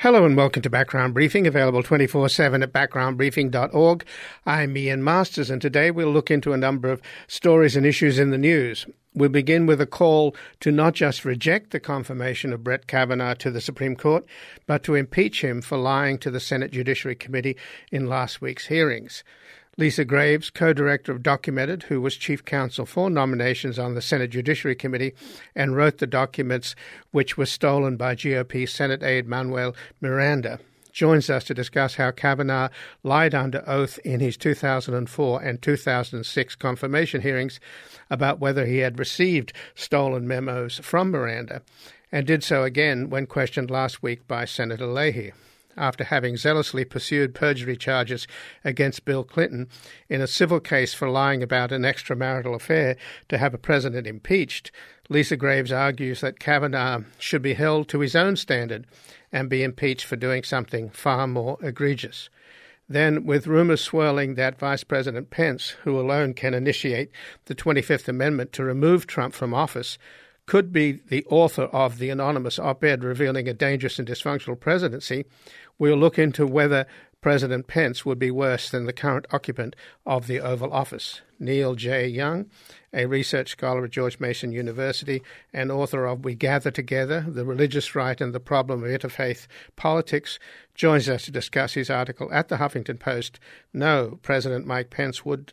Hello and welcome to Background Briefing, available 24/7 at backgroundbriefing.org. I'm Ian Masters, and today we'll look into a number of stories and issues in the news. We'll begin with a call to not just reject the confirmation of Brett Kavanaugh to the Supreme Court, but to impeach him for lying to the Senate Judiciary Committee in last week's hearings. Lisa Graves, co-director of Documented, who was chief counsel for nominations on the Senate Judiciary Committee and wrote the documents which were stolen by GOP Senate aide Manuel Miranda, joins us to discuss how Kavanaugh lied under oath in his 2004 and 2006 confirmation hearings about whether he had received stolen memos from Miranda, and did so again when questioned last week by Senator Leahy, after having zealously pursued perjury charges against Bill Clinton in a civil case for lying about an extramarital affair to have a president impeached. Lisa Graves argues that Kavanaugh should be held to his own standard and be impeached for doing something far more egregious. Then, with rumors swirling that Vice President Pence, who alone can initiate the 25th Amendment to remove Trump from office, could be the author of the anonymous op-ed revealing a dangerous and dysfunctional presidency, we'll look into whether President Pence would be worse than the current occupant of the Oval Office. Neil J. Young, a research scholar at George Mason University and author of We Gather Together, The Religious Right and the Problem of Interfaith Politics, joins us to discuss his article at the Huffington Post, No, President Mike Pence would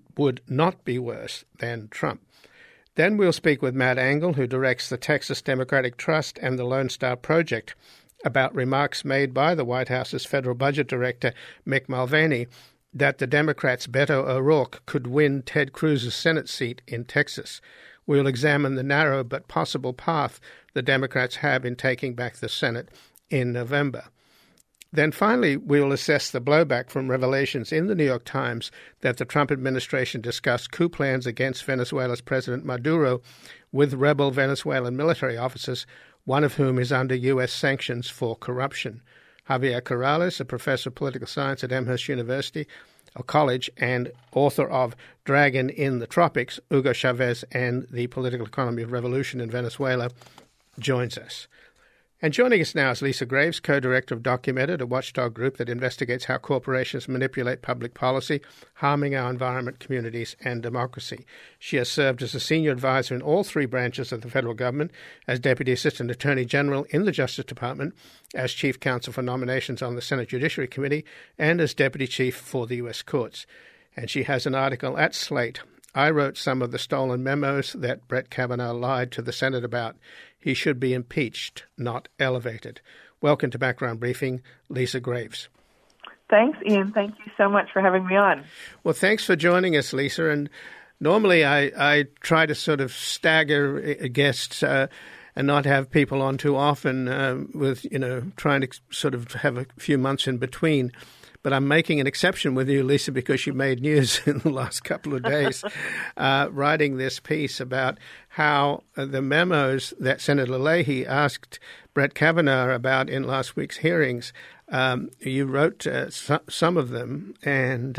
not be worse than Trump. Then we'll speak with Matt Engel, who directs the Texas Democratic Trust and the Lone Star Project, about remarks made by the White House's federal budget director, Mick Mulvaney, that the Democrats' Beto O'Rourke could win Ted Cruz's Senate seat in Texas. We'll examine the narrow but possible path the Democrats have in taking back the Senate in November. Then finally, we'll assess the blowback from revelations in the New York Times that the Trump administration discussed coup plans against Venezuela's President Maduro with rebel Venezuelan military officers, one of whom is under U.S. sanctions for corruption. Javier Corrales, a professor of political science at Amherst University College and author of Dragon in the Tropics, Hugo Chavez and the Political Economy of Revolution in Venezuela, joins us. And joining us now is Lisa Graves, co-director of Documented, a watchdog group that investigates how corporations manipulate public policy, harming our environment, communities, and democracy. She has served as a senior advisor in all three branches of the federal government, as Deputy Assistant Attorney General in the Justice Department, as Chief Counsel for Nominations on the Senate Judiciary Committee, and as Deputy Chief for the U.S. Courts. And she has an article at Slate, I wrote some of the stolen memos that Brett Kavanaugh lied to the Senate about. He should be impeached, not elevated. Welcome to Background Briefing, Lisa Graves. Thanks, Ian. Thank you so much for having me on. Well, thanks for joining us, Lisa. And normally I try to sort of stagger guests and not have people on too often with, trying to sort of have a few months in between. But I'm making an exception with you, Lisa, because you made news in the last couple of days writing this piece about how the memos that Senator Leahy asked Brett Kavanaugh about in last week's hearings, you wrote some of them. And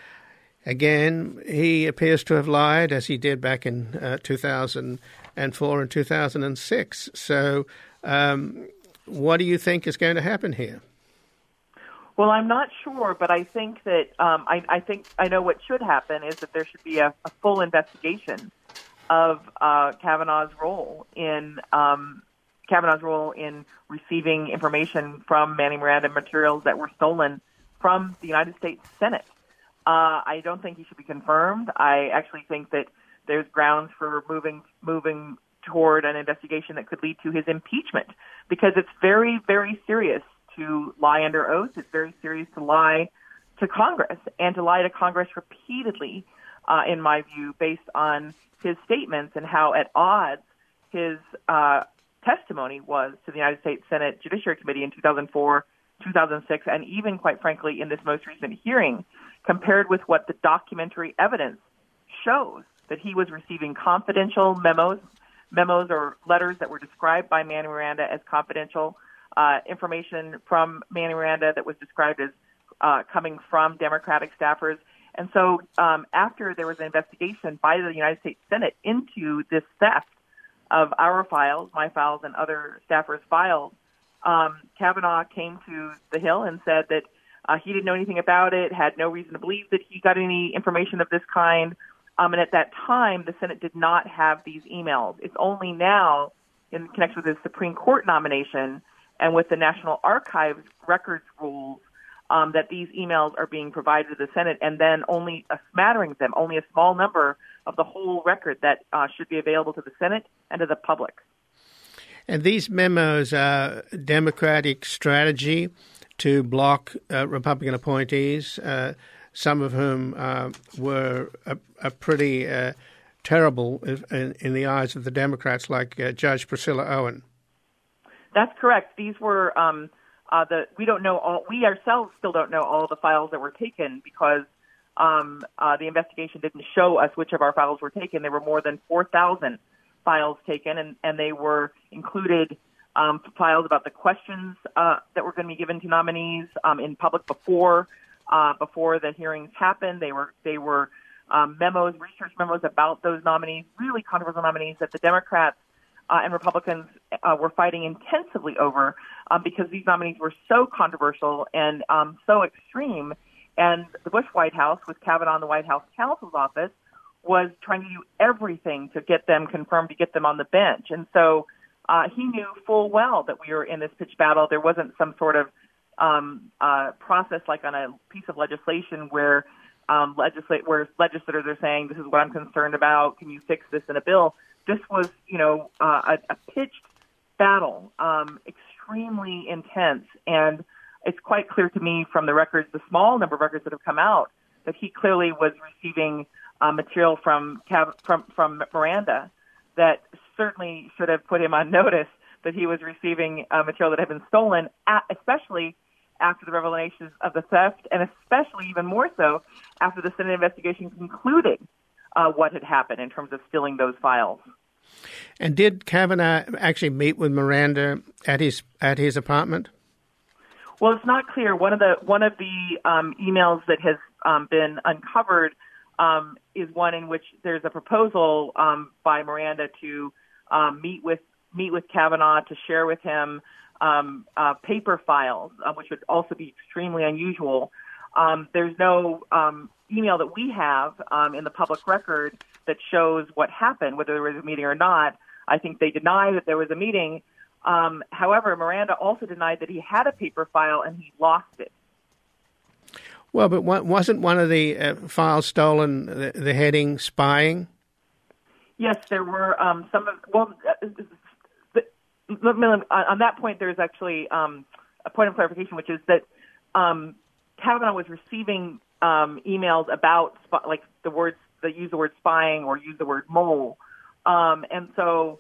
again, he appears to have lied, as he did back in 2004 and 2006. So what do you think is going to happen here? Well, I'm not sure, but I think that I think I know what should happen is that there should be a full investigation of Kavanaugh's role in receiving information from Manny Miranda materials that were stolen from the United States Senate. I don't think he should be confirmed. I actually think that there's grounds for moving toward an investigation that could lead to his impeachment, because it's very, very serious to lie under oath. It's very serious to lie to Congress, and to lie to Congress repeatedly, in my view, based on his statements and how at odds his testimony was to the United States Senate Judiciary Committee in 2004, 2006, and even, quite frankly, in this most recent hearing, compared with what the documentary evidence shows, that he was receiving confidential memos or letters that were described by Manny Miranda as confidential, information from Manny Miranda that was described as coming from Democratic staffers. And so after there was an investigation by the United States Senate into this theft of our files, my files, and other staffers' files, Kavanaugh came to the Hill and said that he didn't know anything about it, had no reason to believe that he got any information of this kind. And at that time, the Senate did not have these emails. It's only now, in connection with the Supreme Court nomination and with the National Archives records rules, that these emails are being provided to the Senate, and then only a smattering of them, only a small number of the whole record that should be available to the Senate and to the public. And these memos are Democratic strategy to block Republican appointees, some of whom were pretty terrible in the eyes of the Democrats, like Judge Priscilla Owen. That's correct. These were we don't know all. We ourselves still don't know all the files that were taken because the investigation didn't show us which of our files were taken. There were more than 4,000 files taken, and they were included files about the questions that were going to be given to nominees in public before the hearings happened. They were memos, research memos about those nominees, really controversial nominees that the Democrats and Republicans were fighting intensively over because these nominees were so controversial and so extreme. And the Bush White House, with Kavanaugh in the White House counsel's office, was trying to do everything to get them confirmed, to get them on the bench. And so he knew full well that we were in this pitched battle. There wasn't some sort of process like on a piece of legislation where legislators are saying, this is what I'm concerned about, can you fix this in a bill? This was, a pitched battle, extremely intense. And it's quite clear to me from the records, the small number of records that have come out, that he clearly was receiving material from Miranda that certainly should have put him on notice that he was receiving material that had been stolen, especially after the revelations of the theft, and especially even more so after the Senate investigation concluded what had happened in terms of stealing those files. And did Kavanaugh actually meet with Miranda at his apartment? Well, it's not clear. One of the emails that has been uncovered is one in which there's a proposal by Miranda to meet with Kavanaugh to share with him paper files, which would also be extremely unusual. There's no email that we have in the public record that shows what happened, whether there was a meeting or not. I think they deny that there was a meeting. However, Miranda also denied that he had a paper file and he lost it. Well, but wasn't one of the files stolen, the heading spying? Yes, there were some of, well, on that point, there's actually a point of clarification, which is that Kavanaugh was receiving emails about, like, the words that use the word spying or use the word mole. And so,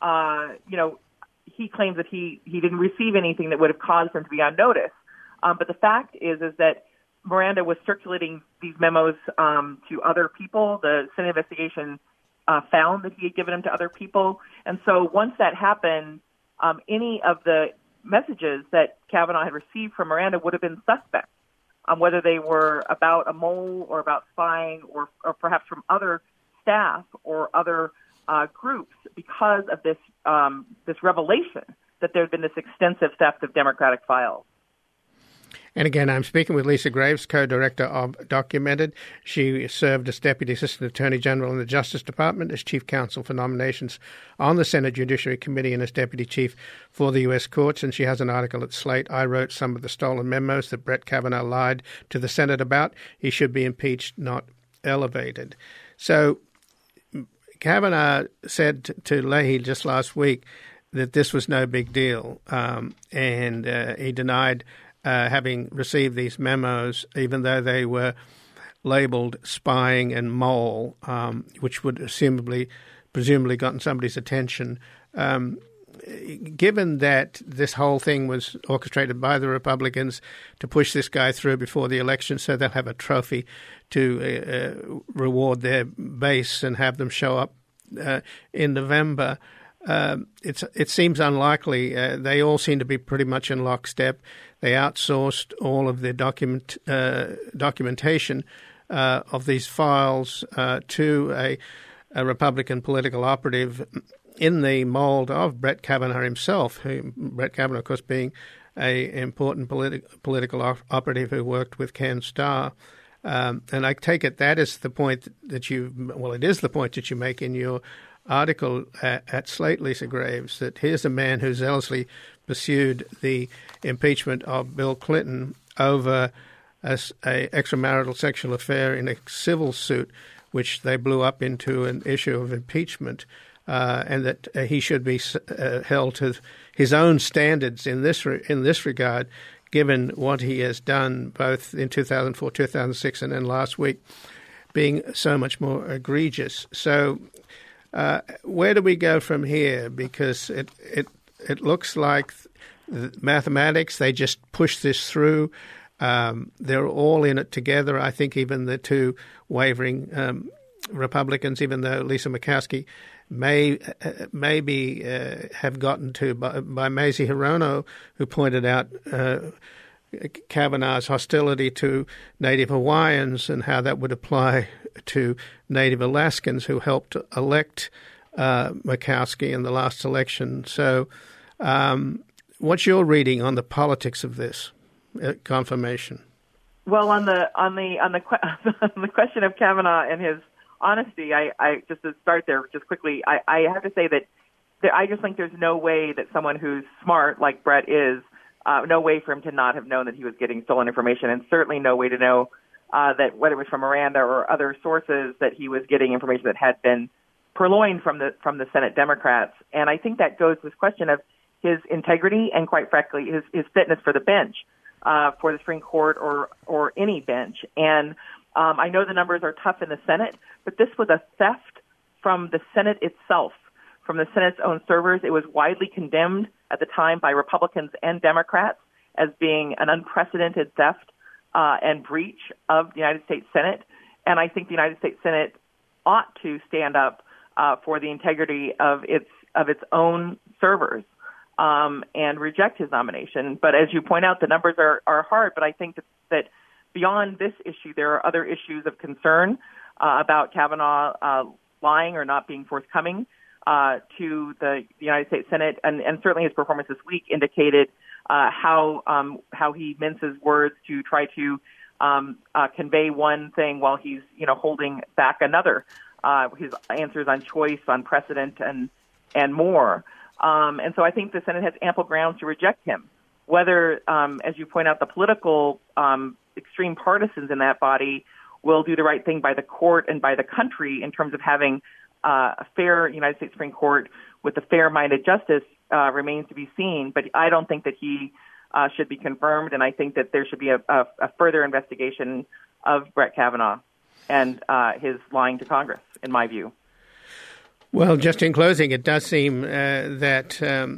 he claims that he didn't receive anything that would have caused him to be on notice. But the fact is that Miranda was circulating these memos to other people. The Senate investigation found that he had given them to other people. And so once that happened, any of the messages that Kavanaugh had received from Miranda would have been suspect, whether they were about a mole or about spying or perhaps from other staff or other groups, because of this revelation that there had been this extensive theft of Democratic files. And again, I'm speaking with Lisa Graves, co-director of Documented. She served as Deputy Assistant Attorney General in the Justice Department, as Chief Counsel for Nominations on the Senate Judiciary Committee, and as Deputy Chief for the U.S. Courts. And she has an article at Slate. I wrote some of the stolen memos that Brett Kavanaugh lied to the Senate about. He should be impeached, not elevated. So Kavanaugh said to Leahy just last week that this was no big deal, and he denied having received these memos, even though they were labeled spying and mole, which would presumably gotten somebody's attention. Given that this whole thing was orchestrated by the Republicans to push this guy through before the election so they'll have a trophy to reward their base and have them show up in November, it seems unlikely. They all seem to be pretty much in lockstep. They outsourced all of their documentation of these files to a Republican political operative in the mold of Brett Kavanaugh himself, Brett Kavanaugh, of course, being an important political operative who worked with Ken Starr. And I take it that is the point that it is the point that you make in your article at Slate, Lisa Graves, that here's a man who zealously pursued the impeachment of Bill Clinton over a extramarital sexual affair in a civil suit, which they blew up into an issue of impeachment, and that he should be held to his own standards in this regard, given what he has done both in 2004, 2006, and then last week, being so much more egregious. So where do we go from here? Because it looks like mathematics, they just push this through. They're all in it together. I think even the two wavering Republicans, even though Lisa Murkowski maybe have gotten to by Mazie Hirono, who pointed out Kavanaugh's hostility to Native Hawaiians and how that would apply to Native Alaskans who helped elect Murkowski in the last election. So what's your reading on the politics of this confirmation? Well, on the question of Kavanaugh and his honesty, I just to start there just quickly, I have to say that I just think there's no way that someone who's smart like Brett is, no way for him to not have known that he was getting stolen information, and certainly no way to know that whether it was from Miranda or other sources that he was getting information that had been purloined from the Senate Democrats. And I think that goes to this question of his integrity and, quite frankly, his fitness for the bench, for the Supreme Court or any bench. And I know the numbers are tough in the Senate, but this was a theft from the Senate itself, from the Senate's own servers. It was widely condemned at the time by Republicans and Democrats as being an unprecedented theft and breach of the United States Senate. And I think the United States Senate ought to stand up for the integrity of its own servers and reject his nomination. But as you point out, the numbers are hard. But I think that beyond this issue, there are other issues of concern about Kavanaugh lying or not being forthcoming to the United States Senate, and certainly his performance this week indicated how he minces words to try to convey one thing while he's holding back another. His answers on choice, on precedent, and more. And so I think the Senate has ample grounds to reject him. Whether, as you point out, the political extreme partisans in that body will do the right thing by the court and by the country in terms of having a fair United States Supreme Court with a fair-minded justice remains to be seen. But I don't think that he should be confirmed, and I think that there should be a further investigation of Brett Kavanaugh and his lying to Congress, in my view. Well, just in closing, it does seem that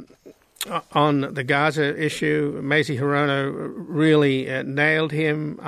on the Gaza issue, Mazie Hirono really nailed him.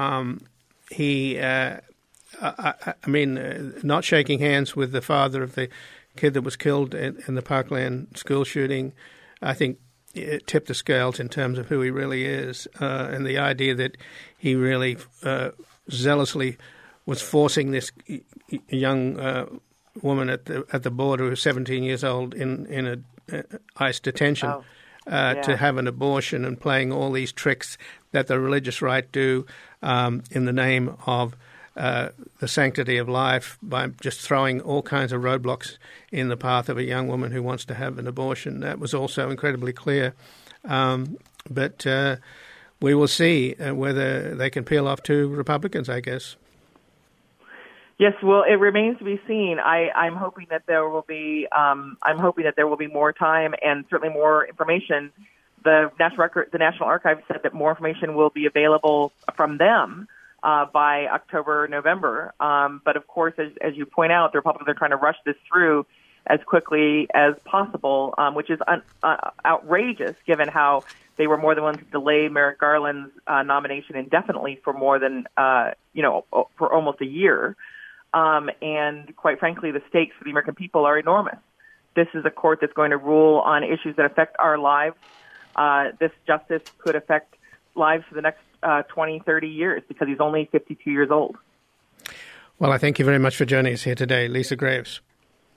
Not shaking hands with the father of the kid that was killed in the Parkland school shooting, I think it tipped the scales in terms of who he really is, and the idea that he really zealously was forcing this young woman at the border who was 17 years old in a ICE detention to have an abortion, and playing all these tricks that the religious right do in the name of the sanctity of life, by just throwing all kinds of roadblocks in the path of a young woman who wants to have an abortion. That was also incredibly clear. But we will see whether they can peel off two Republicans, I guess. Yes, well, it remains to be seen. I'm hoping that there will be. I'm hoping that there will be more time and certainly more information. The National Archives said that more information will be available from them by October, November. But of course, as you point out, the Republicans are trying to rush this through as quickly as possible, which is outrageous given how they were more than willing to delay Merrick Garland's nomination indefinitely for more than for almost a year. And quite frankly, the stakes for the American people are enormous. This is a court that's going to rule on issues that affect our lives. This justice could affect lives for the next 20, 30 years because he's only 52 years old. Well, I thank you very much for joining us here today, Lisa Graves.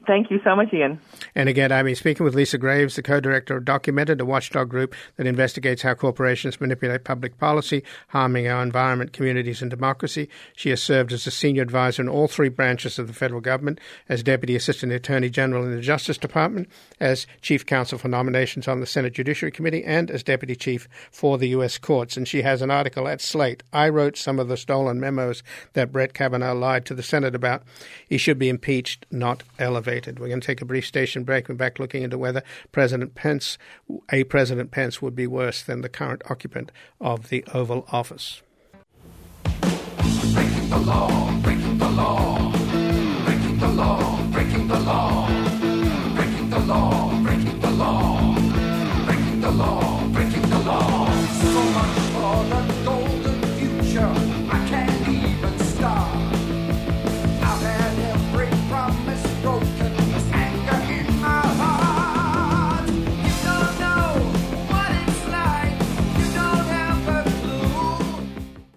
Thank you so much, Ian. And again, I'm speaking with Lisa Graves, the co-director of Documented, a watchdog group that investigates how corporations manipulate public policy, harming our environment, communities, and democracy. She has served as a senior advisor in all three branches of the federal government, as Deputy Assistant Attorney General in the Justice Department, as Chief Counsel for Nominations on the Senate Judiciary Committee, and as Deputy Chief for the U.S. Courts. And she has an article at Slate. I wrote some of the stolen memos that Brett Kavanaugh lied to the Senate about. He should be impeached, not elevated. We're going to take a brief station break. We're back looking into whether President Pence would be worse than the current occupant of the Oval Office. Breaking the law, breaking the law, breaking the law, breaking the law, breaking the law, breaking the law, breaking the law, breaking the law. So much for the golden future, I can't even start. I've had every promise broken, there's anger in my heart. You don't know what it's like, you don't have a clue.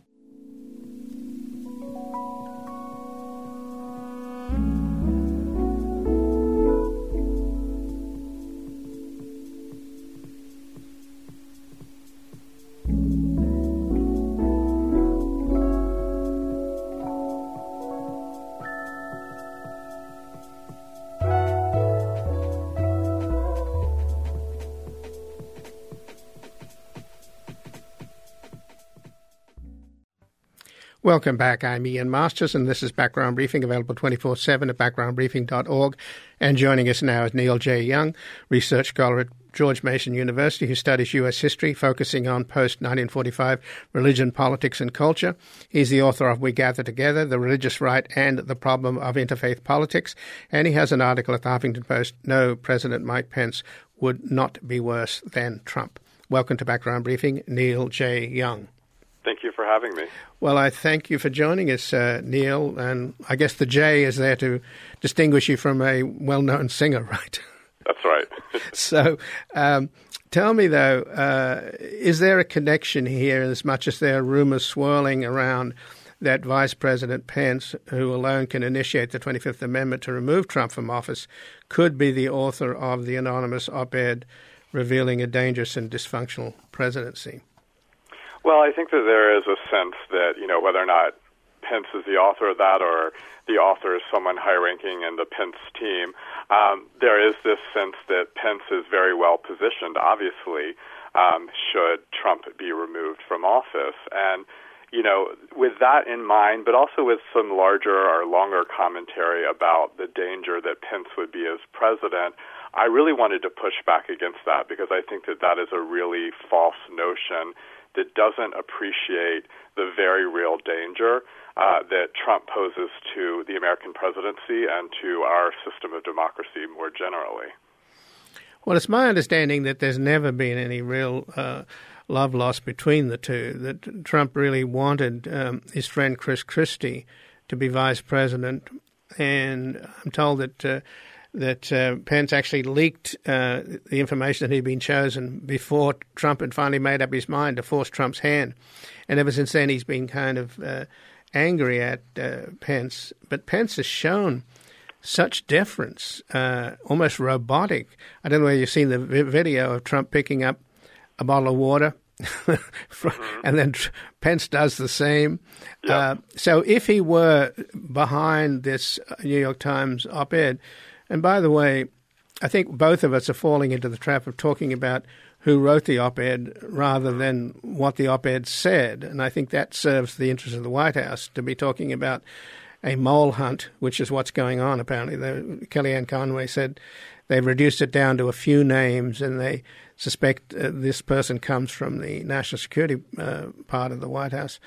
Welcome back. I'm Ian Masters, and this is Background Briefing, available 24/7 at backgroundbriefing.org. And joining us now is Neil J. Young, research scholar at George Mason University, who studies U.S. history, focusing on post-1945 religion, politics, and culture. He's the author of We Gather Together, The Religious Right and the Problem of Interfaith Politics. And he has an article at the Huffington Post, No, President Mike Pence Would Not Be Worse Than Trump. Welcome to Background Briefing, Neil J. Young. Thank you for having me. Well, I thank you for joining us, Neil, and I guess the J is there to distinguish you from a well-known singer, right? That's right. So tell me, though, is there a connection here, as much as there are rumors swirling around that Vice President Pence, who alone can initiate the 25th Amendment to remove Trump from office, could be the author of the anonymous op-ed revealing a dangerous and dysfunctional presidency? Well, I think that there is a sense that, whether or not Pence is the author of that or the author is someone high-ranking in the Pence team, there is this sense that Pence is very well positioned, obviously, should Trump be removed from office. And, with that in mind, but also with some larger or longer commentary about the danger that Pence would be as president, I really wanted to push back against that because I think that that is a really false notion that doesn't appreciate the very real danger that Trump poses to the American presidency and to our system of democracy more generally. Well, it's my understanding that there's never been any real love lost between the two, that Trump really wanted his friend Chris Christie to be vice president, and I'm told that Pence actually leaked the information that he'd been chosen before Trump had finally made up his mind to force Trump's hand. And ever since then, he's been kind of angry at Pence. But Pence has shown such deference, almost robotic. I don't know whether you've seen the video of Trump picking up a bottle of water, and then Pence does the same. Yeah. So if he were behind this New York Times op-ed, and by the way, I think both of us are falling into the trap of talking about who wrote the op-ed rather than what the op-ed said. And I think that serves the interest of the White House to be talking about a mole hunt, which is what's going on, apparently. Kellyanne Conway said they've reduced it down to a few names, and they suspect this person comes from the national security part of the White House.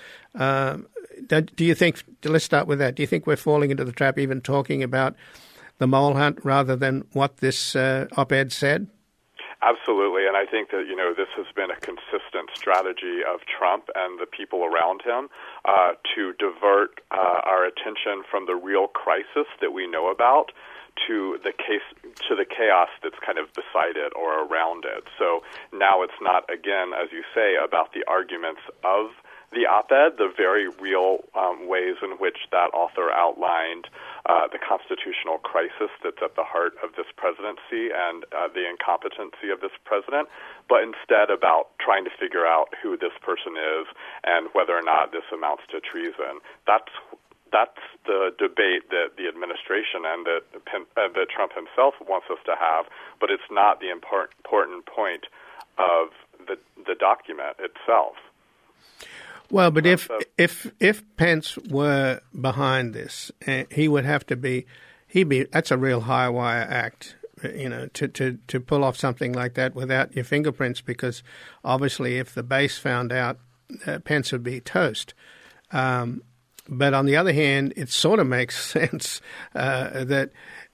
Do you think, let's start with that, do you think we're falling into the trap even talking about the mole hunt rather than what this op-ed said? Absolutely, and I think that, this has been a consistent strategy of Trump and the people around him to divert our attention from the real crisis that we know about to the chaos that's kind of beside it or around it. So now it's not, again, as you say, about the arguments of the op-ed, the very real ways in which that author outlined the constitutional crisis that's at the heart of this presidency and the incompetency of this president, but instead about trying to figure out who this person is and whether or not this amounts to treason. That's the debate that the administration and that Trump himself wants us to have, but it's not the important point of the document itself. Well, but if Pence were behind this, he would have to be. That's a real high wire act, to pull off something like that without your fingerprints, because obviously, if the base found out, Pence would be toast. But on the other hand, it sort of makes sense that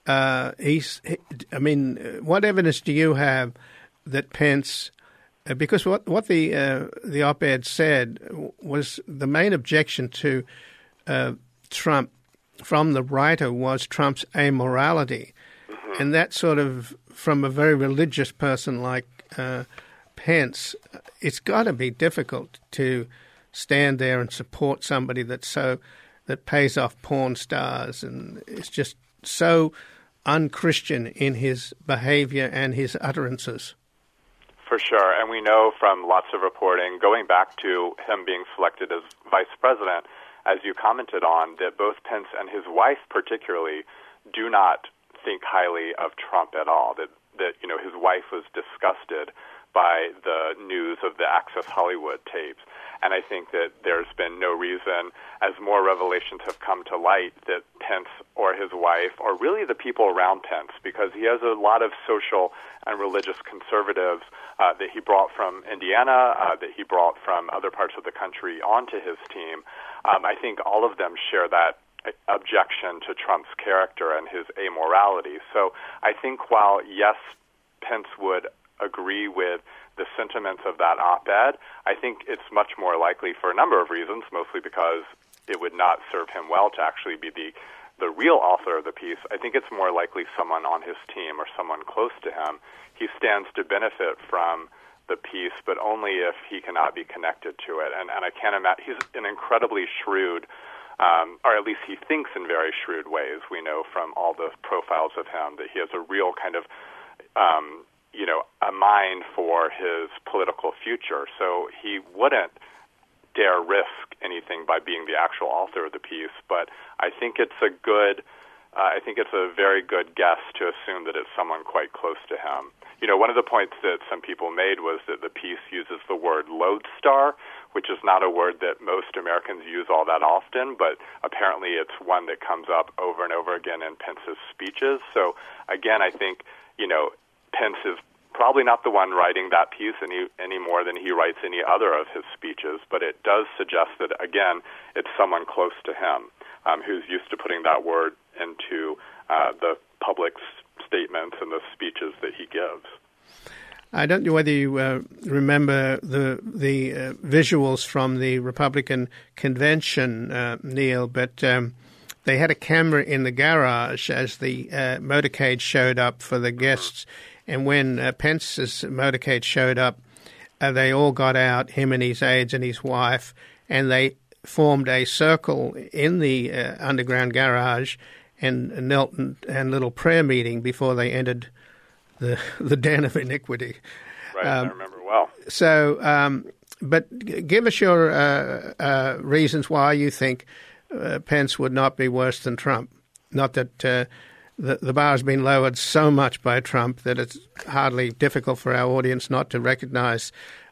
what evidence do you have that Pence? Because what the op-ed said was the main objection to Trump from the writer was Trump's amorality, and that sort of, from a very religious person like Pence, it's got to be difficult to stand there and support somebody that pays off porn stars and is just so un-Christian in his behavior and his utterances. For sure, and we know from lots of reporting, going back to him being selected as vice president, as you commented on, that both Pence and his wife particularly do not think highly of Trump at all, that his wife was disgusted by the news of the Access Hollywood tapes. And I think that there's been no reason, as more revelations have come to light, that Pence or his wife, or really the people around Pence, because he has a lot of social and religious conservatives that he brought from Indiana, that he brought from other parts of the country onto his team. I think all of them share that objection to Trump's character and his amorality. So I think while, yes, Pence would agree with the sentiments of that op-ed, I think it's much more likely for a number of reasons, mostly because it would not serve him well to actually be the real author of the piece. I think it's more likely someone on his team or someone close to him. He stands to benefit from the piece, but only if he cannot be connected to it. And I can't imagine, he's an incredibly shrewd, or at least he thinks in very shrewd ways. We know from all the profiles of him that he has a real kind of a mind for his political future. So he wouldn't dare risk anything by being the actual author of the piece. But I think it's a very good guess to assume that it's someone quite close to him. One of the points that some people made was that the piece uses the word lodestar, which is not a word that most Americans use all that often, but apparently it's one that comes up over and over again in Pence's speeches. So again, I think, Pence is probably not the one writing that piece any more than he writes any other of his speeches, but it does suggest that, again, it's someone close to him who's used to putting that word into the public statements and the speeches that he gives. I don't know whether you remember the visuals from the Republican convention, Neil, but they had a camera in the garage as the motorcade showed up for the guests. And when Pence's motorcade showed up, they all got out, him and his aides and his wife, and they formed a circle in the underground garage and knelt and a little prayer meeting before they entered the den of iniquity. Right, I remember well. So, but give us your reasons why you think Pence would not be worse than Trump. Not that the bar has been lowered so much by Trump that it's hardly difficult for our audience not to recognize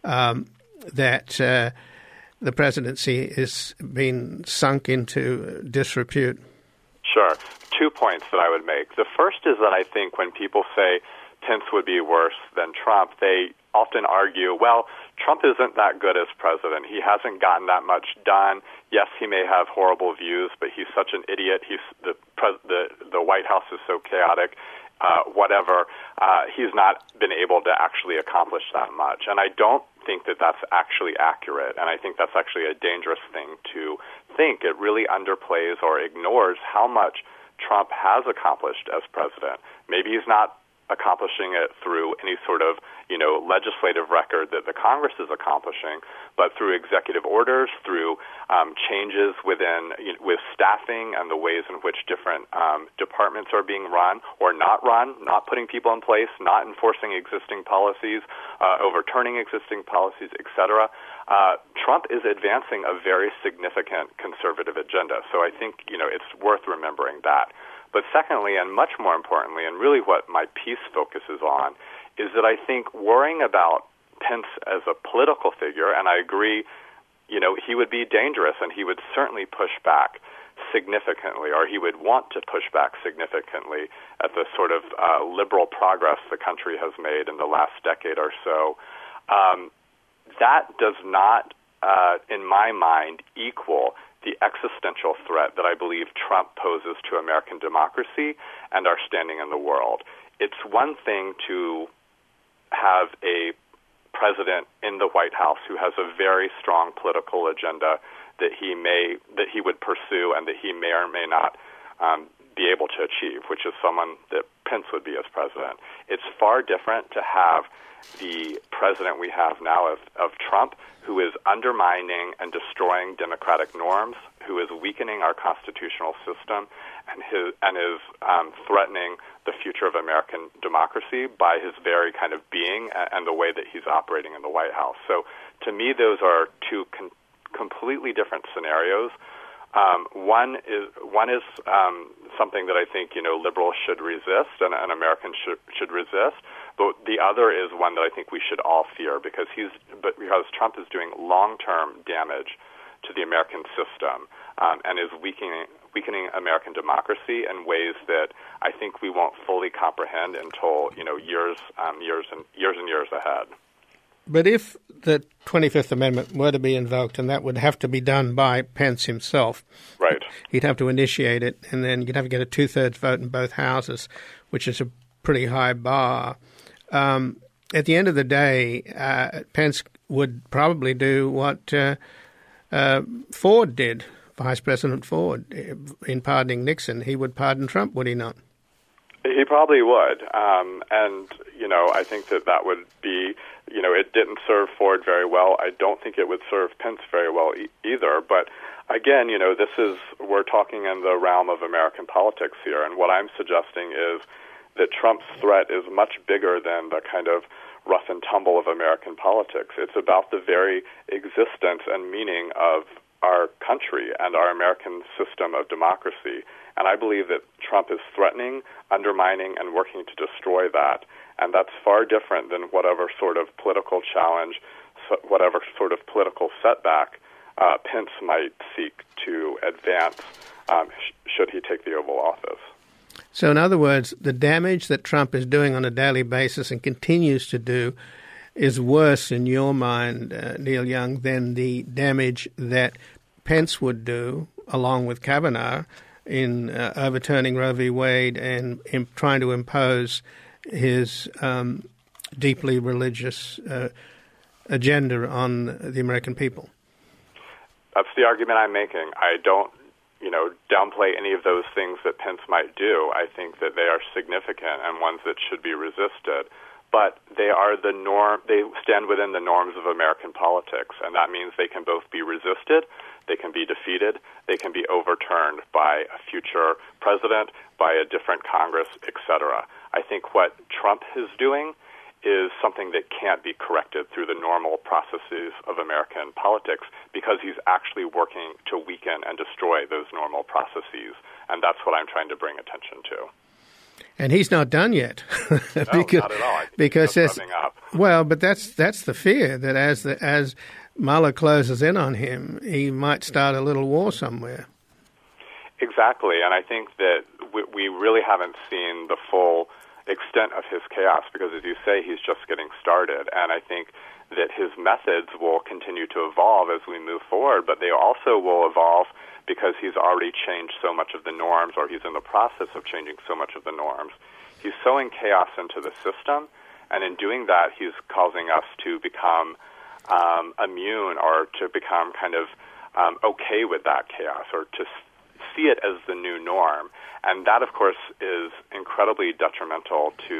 that the presidency has been sunk into disrepute. Sure. 2 points that I would make. The first is that I think when people say Pence would be worse than Trump, they often argue, well, Trump isn't that good as president. He hasn't gotten that much done. Yes, he may have horrible views, but he's such an idiot. The White House is so chaotic. Whatever. He's not been able to actually accomplish that much. And I don't think that that's actually accurate. And I think that's actually a dangerous thing to think. It really underplays or ignores how much Trump has accomplished as president. Maybe he's not accomplishing it through any sort of, legislative record that the Congress is accomplishing, but through executive orders, through changes with staffing and the ways in which different departments are being run or not run, not putting people in place, not enforcing existing policies, overturning existing policies, etc. Trump is advancing a very significant conservative agenda. So I think, it's worth remembering that. But secondly, and much more importantly, and really what my piece focuses on, is that I think worrying about Pence as a political figure, and I agree, he would be dangerous and he would certainly push back significantly, or he would want to push back significantly at the sort of liberal progress the country has made in the last decade or so. That does not, in my mind, equal the existential threat that I believe Trump poses to American democracy and our standing in the world. It's one thing to have a president in the White House who has a very strong political agenda that he would pursue and that he may or may not be able to achieve, which is someone that Pence would be as president. It's far different to have the president we have now of Trump, who is undermining and destroying democratic norms, who is weakening our constitutional system, and is threatening the future of American democracy by his very kind of being and the way that he's operating in the White House. So to me, those are two completely different scenarios. One is something that I think liberals should resist and Americans should resist, but the other is one that I think we should all fear because Trump is doing long-term damage to the American system and is weakening American democracy in ways that I think we won't fully comprehend until years and years ahead. But if the 25th Amendment were to be invoked, and that would have to be done by Pence himself, right? He'd have to initiate it, and then you'd have to get a two-thirds vote in both houses, which is a pretty high bar. At the end of the day, Pence would probably do what Ford did, Vice President Ford, in pardoning Nixon. He would pardon Trump, would he not? He probably would. And, I think that would be, it didn't serve Ford very well. I don't think it would serve Pence very well either. But again, we're talking in the realm of American politics here. And what I'm suggesting is that Trump's threat is much bigger than the kind of rough and tumble of American politics. It's about the very existence and meaning of our country and our American system of democracy. And I believe that Trump is threatening, undermining, and working to destroy that. And that's far different than whatever sort of political challenge, whatever sort of political setback Pence might seek to advance should he take the Oval Office. So in other words, the damage that Trump is doing on a daily basis and continues to do is worse in your mind, Neil Young, than the damage that Pence would do, along with Kavanaugh, in overturning Roe v. Wade and in trying to impose his deeply religious agenda on the American people. That's the argument I'm making. I don't, downplay any of those things that Pence might do. I think that they are significant and ones that should be resisted. But they are the norm. They stand within the norms of American politics, and that means they can both be resisted, they can be defeated, they can be overturned by a future president, by a different Congress, etc. I think what Trump is doing is something that can't be corrected through the normal processes of American politics because he's actually working to weaken and destroy those normal processes, and that's what I'm trying to bring attention to. And he's not done yet. No, not at all. Because that's coming up. Well, but that's the fear that as Mueller closes in on him, he might start a little war somewhere. Exactly, and I think that we really haven't seen the full extent of his chaos because, as you say, he's just getting started. And I think that his methods will continue to evolve as we move forward, but they also will evolve because he's already changed so much of the norms, or he's in the process of changing so much of the norms. He's sowing chaos into the system, and in doing that, he's causing us to become immune or to become kind of okay with that chaos or to see it as the new norm. And that, of course, is incredibly detrimental to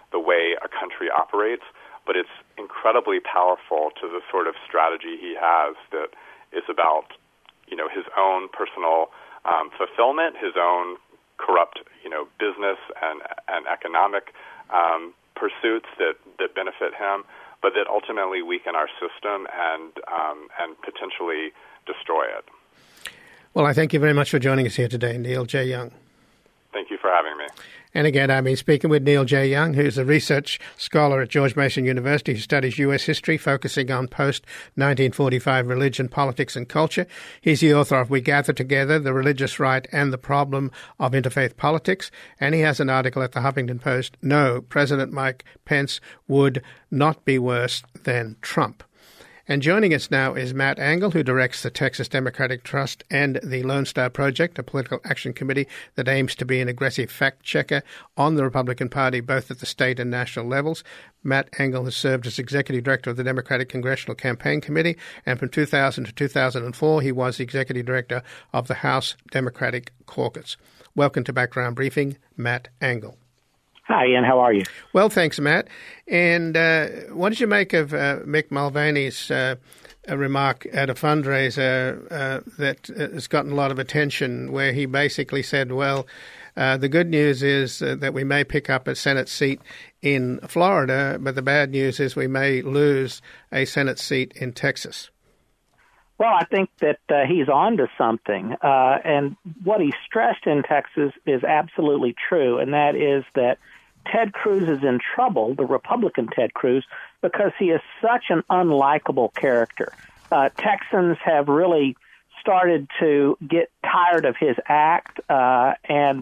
the way a country operates, but it's incredibly powerful to the sort of strategy he has that is about, his own personal fulfillment, his own corrupt, business and economic pursuits that benefit him, but that ultimately weaken our system and potentially destroy it. Well, I thank you very much for joining us here today, Neil J. Young. Thank you for having me. And again, I've been speaking with Neil J. Young, who's a research scholar at George Mason University who studies U.S. history, focusing on post-1945 religion, politics and culture. He's the author of We Gather Together, The Religious Right and the Problem of Interfaith Politics. And he has an article at the Huffington Post, No, President Mike Pence Would Not Be Worse Than Trump. And joining us now is Matt Engel, who directs the Texas Democratic Trust and the Lone Star Project, a political action committee that aims to be an aggressive fact-checker on the Republican Party, both at the state and national levels. Matt Engel has served as executive director of the Democratic Congressional Campaign Committee, and from 2000 to 2004, he was the executive director of the House Democratic Caucus. Welcome to Background Briefing, Matt Engel. Hi, Ian. How are you? Well, thanks, Matt. And what did you make of Mick Mulvaney's remark at a fundraiser that has gotten a lot of attention, where he basically said, well, the good news is that we may pick up a Senate seat in Florida, but the bad news is we may lose a Senate seat in Texas? Well, I think that he's on to something. And what he stressed in Texas is absolutely true, and that is that Ted Cruz is in trouble, the Republican Ted Cruz, because he is such an unlikable character. Texans have really started to get tired of his act, and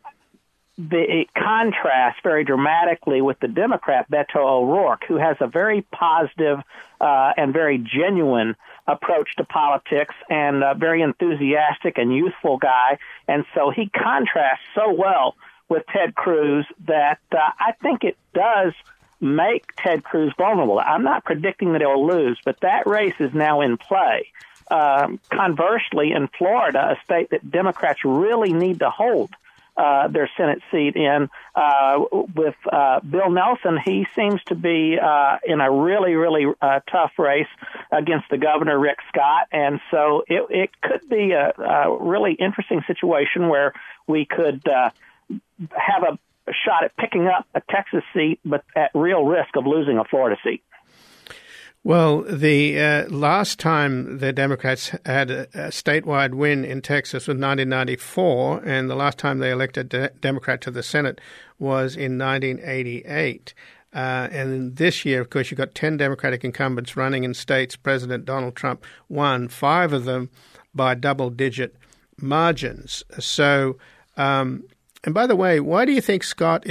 it contrasts very dramatically with the Democrat Beto O'Rourke, who has a very positive and very genuine approach to politics and a very enthusiastic and youthful guy. And so he contrasts so well with Ted Cruz that I think it does make Ted Cruz vulnerable. I'm not predicting that he'll lose, but that race is now in play. Conversely, in Florida, a state that Democrats really need to hold their Senate seat in, with Bill Nelson, he seems to be in a really, really tough race against the governor, Rick Scott. And so it could be a really interesting situation where we could have a shot at picking up a Texas seat, but at real risk of losing a Florida seat. Well, the last time the Democrats had a statewide win in Texas was 1994, and the last time they elected a Democrat to the Senate was in 1988. And this year, of course, you've got 10 Democratic incumbents running in states. President Donald Trump won 5 of them by double-digit margins. So, and by the way, why do you think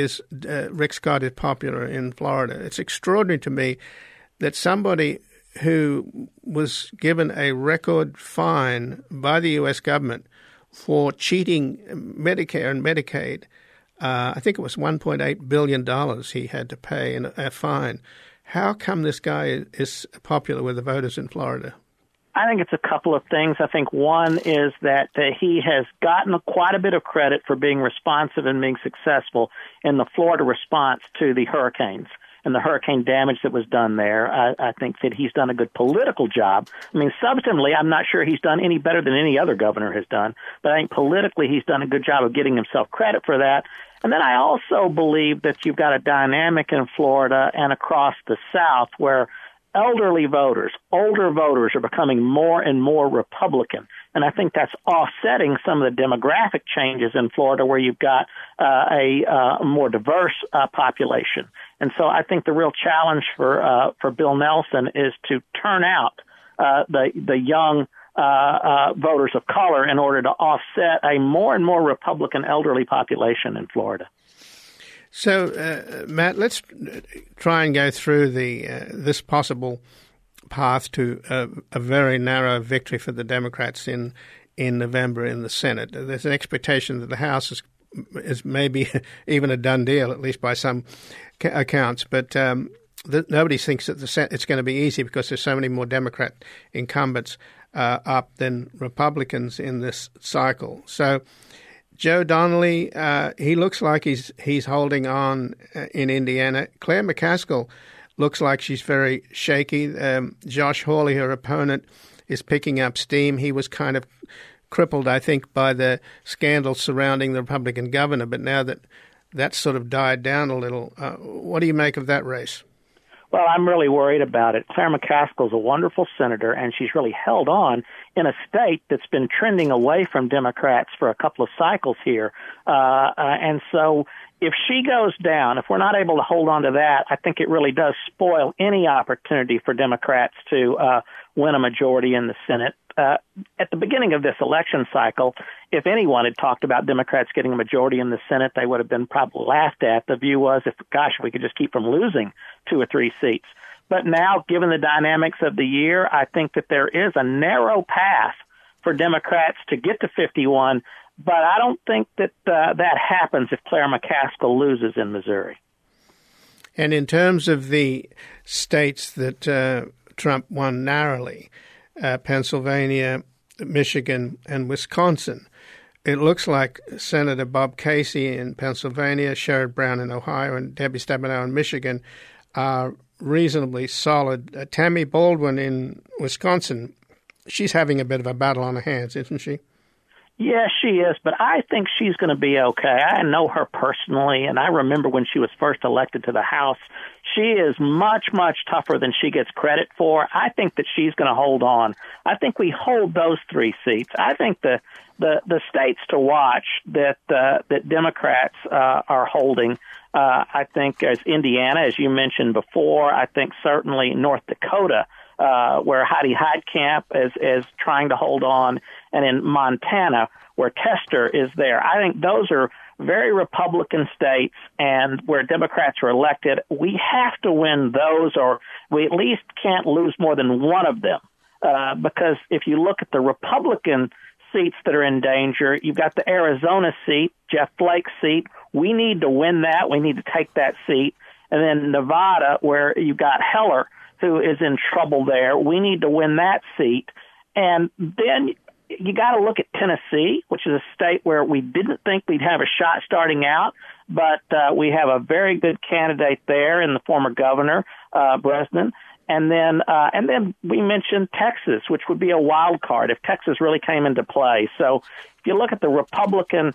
Rick Scott is popular in Florida? It's extraordinary to me that somebody who was given a record fine by the U.S. government for cheating Medicare and Medicaid, I think it was $1.8 billion he had to pay in a fine. How come this guy is popular with the voters in Florida? I think it's a couple of things. I think one is that he has gotten quite a bit of credit for being responsive and being successful in the Florida response to the hurricanes and the hurricane damage that was done there. I think that he's done a good political job. I mean, substantively, I'm not sure he's done any better than any other governor has done, but I think politically he's done a good job of getting himself credit for that. And then I also believe that you've got a dynamic in Florida and across the South where elderly voters, older voters are becoming more and more Republican. And I think that's offsetting some of the demographic changes in Florida where you've got a more diverse population. And so I think the real challenge for Bill Nelson is to turn out the young voters of color in order to offset a more and more Republican elderly population in Florida. So, Matt, let's try and go through this possible path to a very narrow victory for the Democrats in November in the Senate. There's an expectation that the House is maybe even a done deal, at least by some accounts. But nobody thinks that the Senate it's going to be easy because there's so many more Democrat incumbents up than Republicans in this cycle. So, Joe Donnelly, he looks like he's holding on in Indiana. Claire McCaskill looks like she's very shaky. Josh Hawley, her opponent, is picking up steam. He was kind of crippled, I think, by the scandal surrounding the Republican governor, but now that's sort of died down a little. What do you make of that race? Well, I'm really worried about it. Claire McCaskill is a wonderful senator, and she's really held on in a state that's been trending away from Democrats for a couple of cycles here. And so if she goes down, if we're not able to hold on to that, I think it really does spoil any opportunity for Democrats to win a majority in the Senate. At the beginning of this election cycle, if anyone had talked about Democrats getting a majority in the Senate, they would have been probably laughed at. The view was, if we could just keep from losing 2 or 3 seats. But now, given the dynamics of the year, I think that there is a narrow path for Democrats to get to 51, but I don't think that that happens if Claire McCaskill loses in Missouri. And in terms of the states that Trump won narrowly, Pennsylvania, Michigan, and Wisconsin, it looks like Senator Bob Casey in Pennsylvania, Sherrod Brown in Ohio, and Debbie Stabenow in Michigan are reasonably solid. Tammy Baldwin in Wisconsin, she's having a bit of a battle on her hands, isn't she? Yes, she is, but I think she's going to be okay. I know her personally, and I remember when she was first elected to the House. She is much, much tougher than she gets credit for. I think that she's going to hold on. I think we hold those 3 seats. I think the states to watch that Democrats are holding, I think, as Indiana, as you mentioned before. I think certainly North Dakota, where Heidi Heitkamp is trying to hold on, and in Montana, where Tester is there. I think those are very Republican states, and where Democrats are elected. We have to win those, or we at least can't lose more than one of them. Because if you look at the Republican seats that are in danger, you've got the Arizona seat, Jeff Flake's seat. We need to win that. We need to take that seat. And then Nevada, where you've got Heller, who is in trouble there. We need to win that seat. And then you got to look at Tennessee, which is a state where we didn't think we'd have a shot starting out, but we have a very good candidate there in the former governor, Bresnan. And then we mentioned Texas, which would be a wild card if Texas really came into play. So if you look at the Republican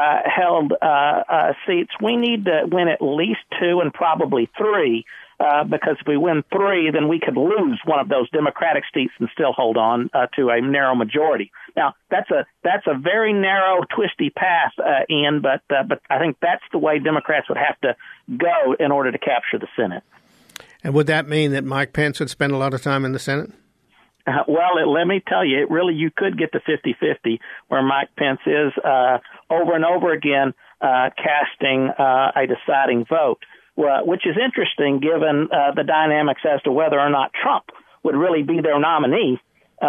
held seats, we need to win at least 2 and probably 3. Because if we win 3, then we could lose one of those Democratic seats and still hold on to a narrow majority. Now, that's a very narrow, twisty path, Ian, but I think that's the way Democrats would have to go in order to capture the Senate. And would that mean that Mike Pence would spend a lot of time in the Senate? Well, let me tell you, you could get to 50-50, where Mike Pence is over and over again casting a deciding vote. Which is interesting given the dynamics as to whether or not Trump would really be their nominee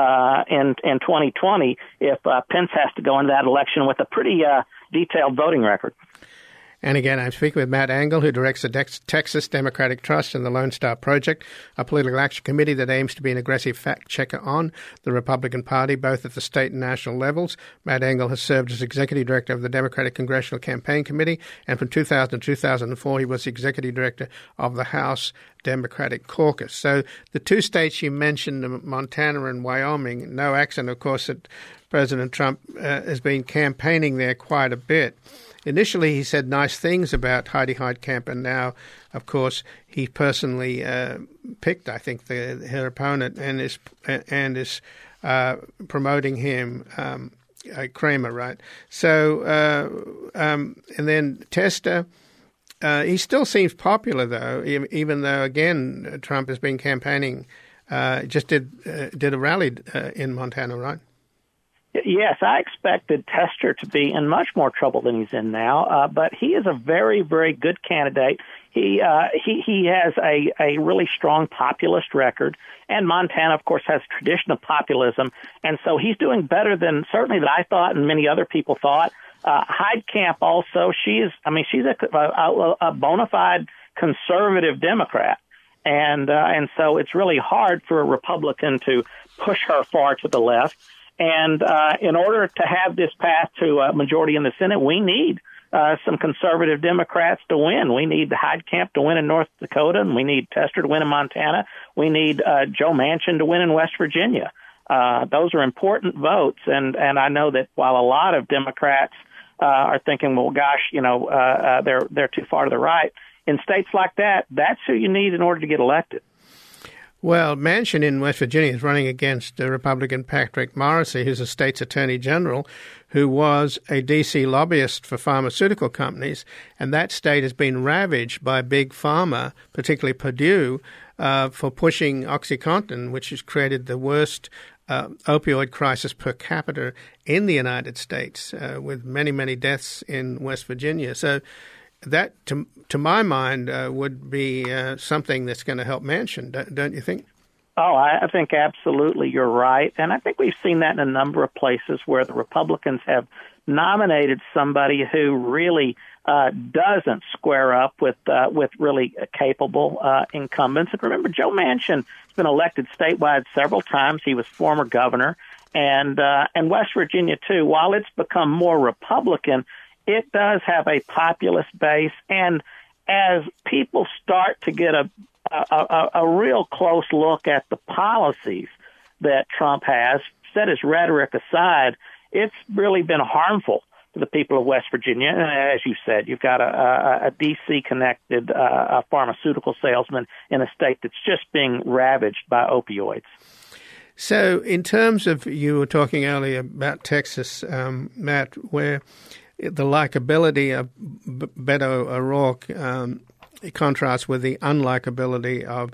in 2020 if Pence has to go into that election with a pretty detailed voting record. And again, I'm speaking with Matt Engel, who directs the Texas Democratic Trust and the Lone Star Project, a political action committee that aims to be an aggressive fact-checker on the Republican Party, both at the state and national levels. Matt Engel has served as executive director of the Democratic Congressional Campaign Committee, and from 2000 to 2004, he was the executive director of the House Democratic Caucus. So the 2 states you mentioned, Montana and Wyoming, no accident, of course, that President Trump has been campaigning there quite a bit. Initially, he said nice things about Heidi Heitkamp, and now, of course, he personally picked, I think, her opponent and is promoting him, Kramer, right? So, and then Tester, he still seems popular, though, even though, again, Trump has been campaigning. Just did a rally in Montana, right? Yes, I expected Tester to be in much more trouble than he's in now, but he is a very, very good candidate. He has a really strong populist record, and Montana, of course, has a tradition of populism, and so he's doing better than certainly that I thought and many other people thought. Heitkamp also, she's a bona fide conservative Democrat, and so it's really hard for a Republican to push her far to the left. And in order to have this path to a majority in the Senate, we need some conservative Democrats to win. We need Heitkamp to win in North Dakota, and we need Tester to win in Montana. We need Joe Manchin to win in West Virginia. Those are important votes, and I know that while a lot of Democrats are thinking, well, gosh, they're too far to the right, in states like that, that's who you need in order to get elected. Well, Manchin in West Virginia is running against Republican Patrick Morrisey, who's a state's attorney general, who was a D.C. lobbyist for pharmaceutical companies, and that state has been ravaged by big pharma, particularly Purdue, for pushing OxyContin, which has created the worst opioid crisis per capita in the United States, with many, many deaths in West Virginia. So that, to my mind, would be something that's going to help Manchin, don't you think? Oh, I think absolutely you're right. And I think we've seen that in a number of places where the Republicans have nominated somebody who really doesn't square up with really capable incumbents. And remember, Joe Manchin has been elected statewide several times. He was former governor. And West Virginia, too, while it's become more Republican, it does have a populist base, and as people start to get a real close look at the policies that Trump has, set his rhetoric aside, it's really been harmful to the people of West Virginia. And as you said, you've got a D.C.-connected pharmaceutical salesman in a state that's just being ravaged by opioids. So in terms of, you were talking earlier about Texas, Matt, where the likability of Beto O'Rourke contrasts with the unlikability of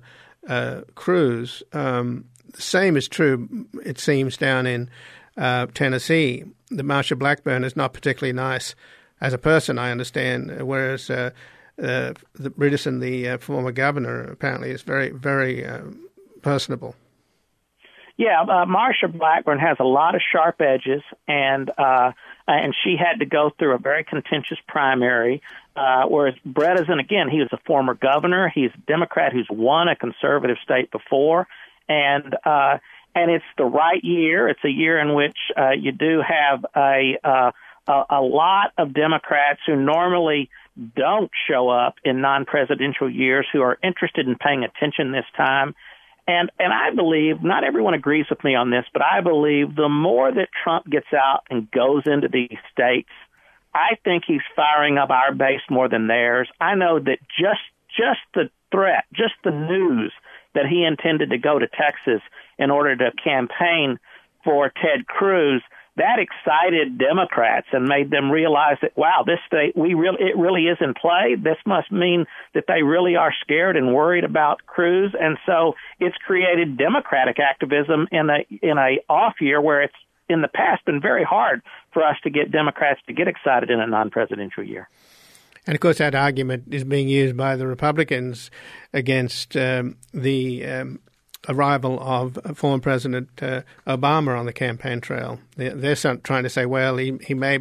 Cruz. The same is true, it seems, down in Tennessee. The Marsha Blackburn is not particularly nice as a person, I understand, whereas Bredesen, the former governor, apparently is very, very personable. Yeah, Marsha Blackburn has a lot of sharp edges, and she had to go through a very contentious primary, whereas Bredesen, again, he was a former governor. He's a Democrat who's won a conservative state before, and it's the right year. It's a year in which you do have a lot of Democrats who normally don't show up in non-presidential years who are interested in paying attention this time. And I believe, not everyone agrees with me on this, but I believe the more that Trump gets out and goes into these states, I think he's firing up our base more than theirs. I know that just the threat, just the news that he intended to go to Texas in order to campaign for Ted Cruz, that excited Democrats and made them realize that, wow, this state, it really is in play. This must mean that they really are scared and worried about Cruz. And so it's created Democratic activism in a off year where it's in the past been very hard for us to get Democrats to get excited in a non-presidential year. And, of course, that argument is being used by the Republicans against the arrival of former President Obama on the campaign trail. They're trying to say, well, he may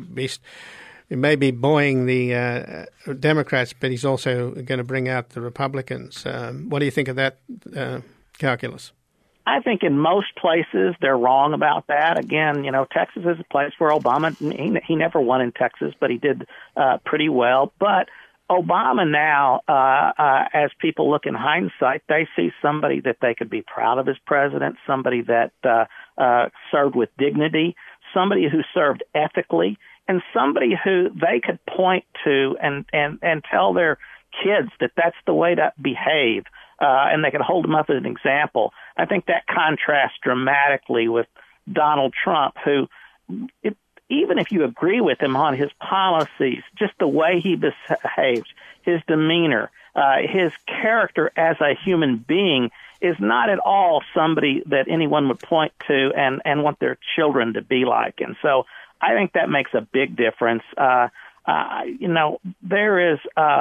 be buoying the Democrats, but he's also going to bring out the Republicans. What do you think of that calculus? I think in most places they're wrong about that. Again, Texas is a place where Obama, he never won in Texas, but he did pretty well. But Obama now, as people look in hindsight, they see somebody that they could be proud of as president, somebody that served with dignity, somebody who served ethically, and somebody who they could point to and tell their kids that that's the way to behave, and they could hold them up as an example. I think that contrasts dramatically with Donald Trump, who, even if you agree with him on his policies, just the way he behaves, his demeanor, his character as a human being is not at all somebody that anyone would point to and want their children to be like. And so I think that makes a big difference. There is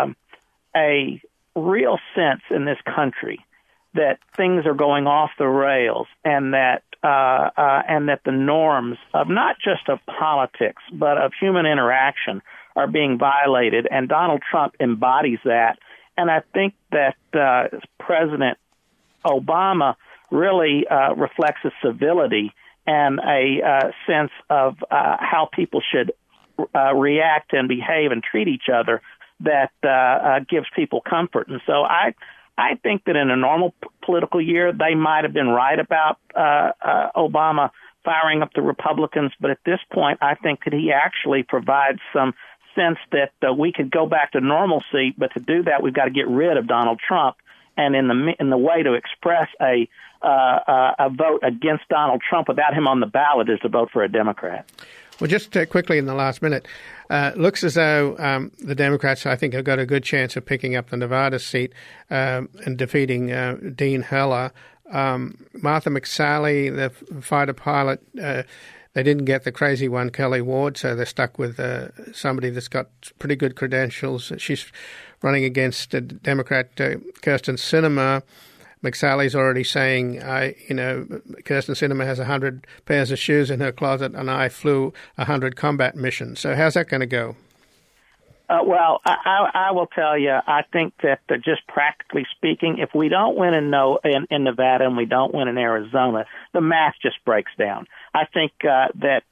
a real sense in this country that things are going off the rails, and that the norms of not just of politics but of human interaction are being violated, and Donald Trump embodies that. And I think that President Obama really reflects a civility and a sense of how people should react and behave and treat each other that gives people comfort. And so I think that in a normal political year, they might have been right about Obama firing up the Republicans. But at this point, I think that he actually provides some sense that we could go back to normalcy. But to do that, we've got to get rid of Donald Trump. And in the way to express a vote against Donald Trump without him on the ballot is to vote for a Democrat. Well, just quickly in the last minute, looks as though the Democrats, I think, have got a good chance of picking up the Nevada seat and defeating Dean Heller. Martha McSally, the fighter pilot, they didn't get the crazy one, Kelly Ward, so they're stuck with somebody that's got pretty good credentials. She's running against Democrat Kyrsten Sinema. McSally's already saying, Kyrsten Sinema has 100 pairs of shoes in her closet, and I flew 100 combat missions. So how's that going to go? Well, I will tell you, I think that just practically speaking, if we don't win in Nevada and we don't win in Arizona, the math just breaks down. I think that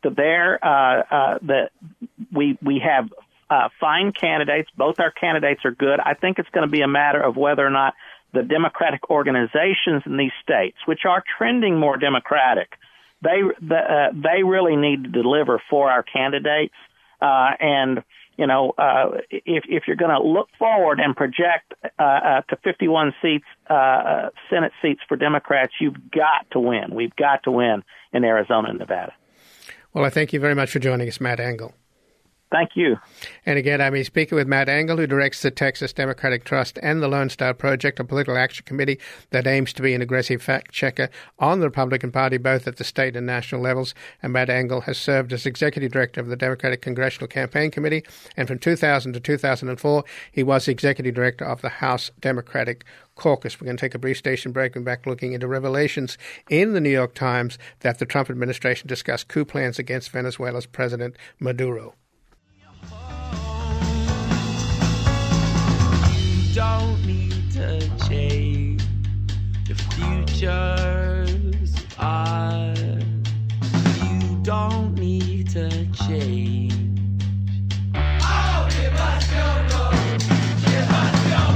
we have fine candidates. Both our candidates are good. I think it's going to be a matter of whether or not the Democratic organizations in these states, which are trending more Democratic, they really need to deliver for our candidates. If you're going to look forward and project to 51 seats, Senate seats for Democrats, you've got to win. We've got to win in Arizona and Nevada. Well, I thank you very much for joining us, Matt Engel. Thank you. And again, I'm speaking with Matt Engel, who directs the Texas Democratic Trust and the Lone Star Project, a political action committee that aims to be an aggressive fact checker on the Republican Party, both at the state and national levels. And Matt Engel has served as executive director of the Democratic Congressional Campaign Committee. And from 2000 to 2004, he was executive director of the House Democratic Caucus. We're going to take a brief station break and back looking into revelations in the New York Times that the Trump administration discussed coup plans against Venezuela's President Maduro. Don't need to change. The futures are. You don't need to change. Oh, give us your vote. Give us your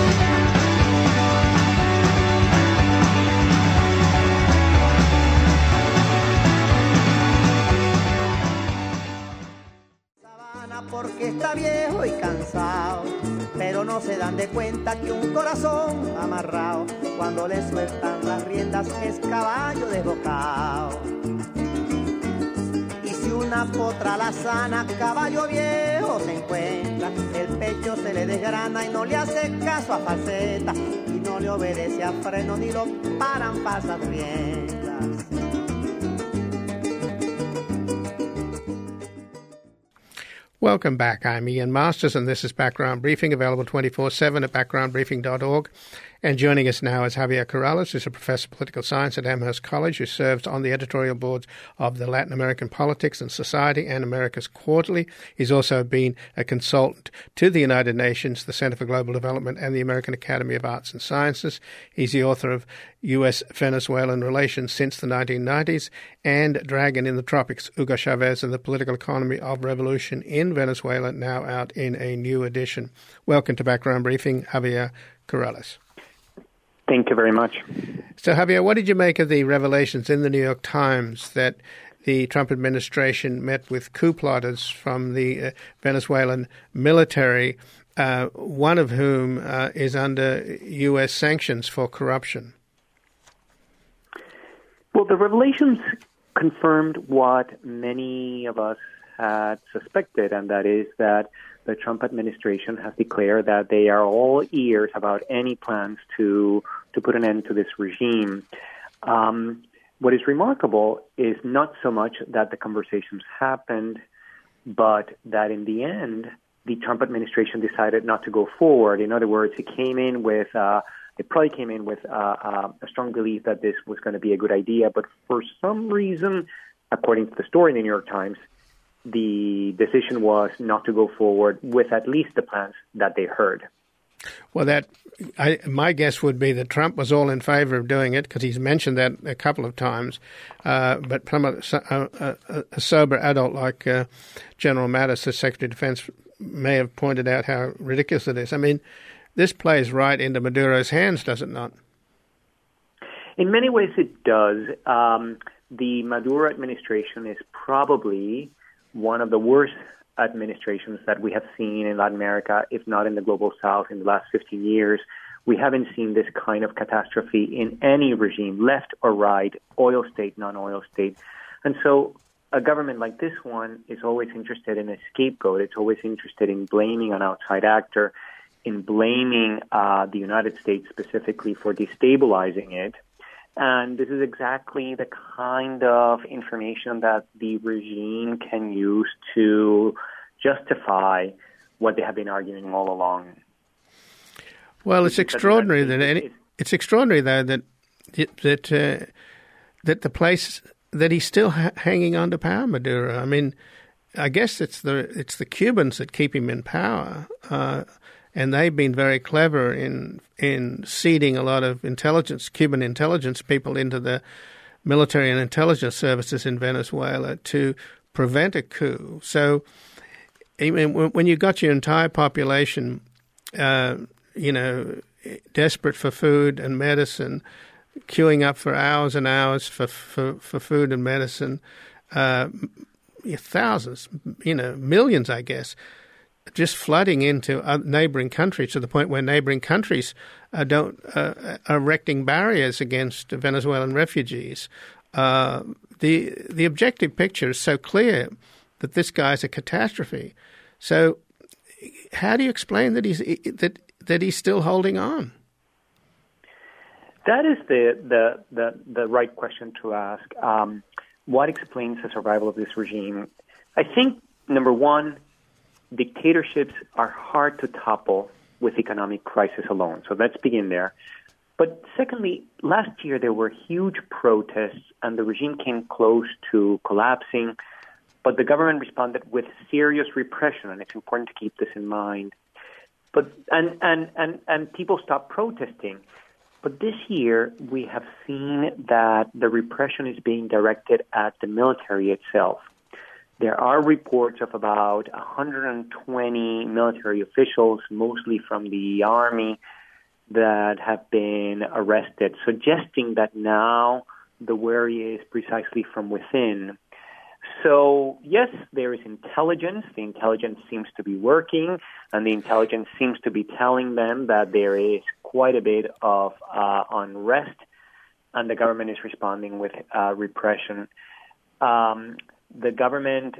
Sabana porque está viejo y cansado, pero no se dan de cuenta que un corazón amarrado, cuando le sueltan las riendas, es caballo desbocado. Y si una potra la sana, caballo viejo se encuentra, el pecho se le desgrana y no le hace caso a falseta, y no le obedece a freno ni lo paran pasas riendas. Welcome back. I'm Ian Masters, and this is Background Briefing, available 24/7 at backgroundbriefing.org. And joining us now is Javier Corrales, who's a professor of political science at Amherst College, who serves on the editorial boards of the Latin American Politics and Society and America's Quarterly. He's also been a consultant to the United Nations, the Center for Global Development, and the American Academy of Arts and Sciences. He's the author of U.S.-Venezuelan Relations Since the 1990s and Dragon in the Tropics, Hugo Chavez and the Political Economy of Revolution in Venezuela, now out in a new edition. Welcome to Background Briefing, Javier Corrales. Thank you very much. So, Javier, what did you make of the revelations in the New York Times that the Trump administration met with coup plotters from the Venezuelan military, one of whom is under U.S. sanctions for corruption? Well, the revelations confirmed what many of us had suspected, and that is that the Trump administration has declared that they are all ears about any plans to put an end to this regime. What is remarkable is not so much that the conversations happened, but that in the end, the Trump administration decided not to go forward. In other words, it probably came in with a strong belief that this was going to be a good idea, but for some reason, according to the story in the New York Times, the decision was not to go forward with at least the plans that they heard. Well, my guess would be that Trump was all in favor of doing it because he's mentioned that a couple of times. But from a sober adult like General Mattis, the Secretary of Defense, may have pointed out how ridiculous it is. I mean, this plays right into Maduro's hands, does it not? In many ways, it does. The Maduro administration is probably one of the worst administrations that we have seen in Latin America, if not in the global south, in the last 15 years. We haven't seen this kind of catastrophe in any regime, left or right, oil state, non-oil state. And so a government like this one is always interested in a scapegoat. It's always interested in blaming an outside actor, in blaming the United States specifically for destabilizing it. And this is exactly the kind of information that the regime can use to justify what they have been arguing all along. Well, it's extraordinary it's extraordinary though that the place that he's still hanging on to power, Maduro. I mean, I guess it's the Cubans that keep him in power. And they've been very clever in seeding a lot of Cuban intelligence people into the military and intelligence services in Venezuela to prevent a coup. So, I mean, when you got your entire population, desperate for food and medicine, queuing up for hours and hours for food and medicine, thousands, millions, I guess, just flooding into neighboring countries to the point where neighboring countries are erecting barriers against Venezuelan refugees. The objective picture is so clear that this guy's a catastrophe. So, how do you explain that he's still holding on? That is the right question to ask. What explains the survival of this regime? I think, number one, dictatorships are hard to topple with economic crisis alone. So let's begin there. But secondly, last year there were huge protests and the regime came close to collapsing, but the government responded with serious repression, and it's important to keep this in mind. But and people stopped protesting. But this year we have seen that the repression is being directed at the military itself. There are reports of about 120 military officials, mostly from the army, that have been arrested, suggesting that now the worry is precisely from within. So, yes, there is intelligence. The intelligence seems to be working, and the intelligence seems to be telling them that there is quite a bit of unrest, and the government is responding with repression. The government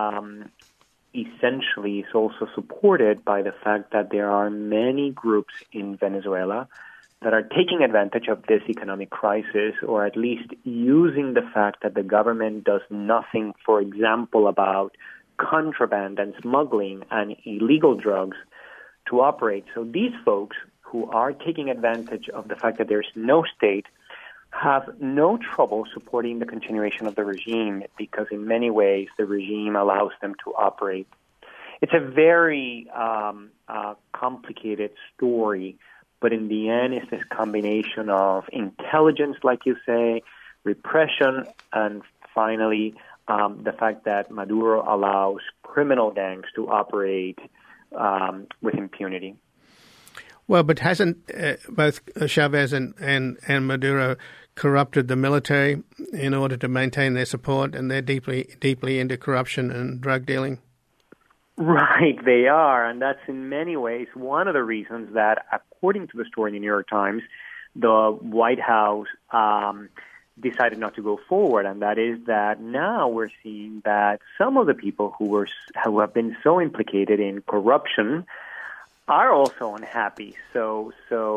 essentially is also supported by the fact that there are many groups in Venezuela that are taking advantage of this economic crisis, or at least using the fact that the government does nothing, for example, about contraband and smuggling and illegal drugs to operate. So these folks who are taking advantage of the fact that there's no state have no trouble supporting the continuation of the regime because in many ways the regime allows them to operate. It's a very complicated story, but in the end it's this combination of intelligence, like you say, repression, and finally the fact that Maduro allows criminal gangs to operate with impunity. Well, but hasn't both Chavez and Maduro corrupted the military in order to maintain their support, and they're deeply into corruption and drug dealing? Right, they are, and that's in many ways one of the reasons that, according to the story in the New York Times, the White House decided not to go forward, and that is that now we're seeing that some of the people who have been so implicated in corruption are also unhappy. So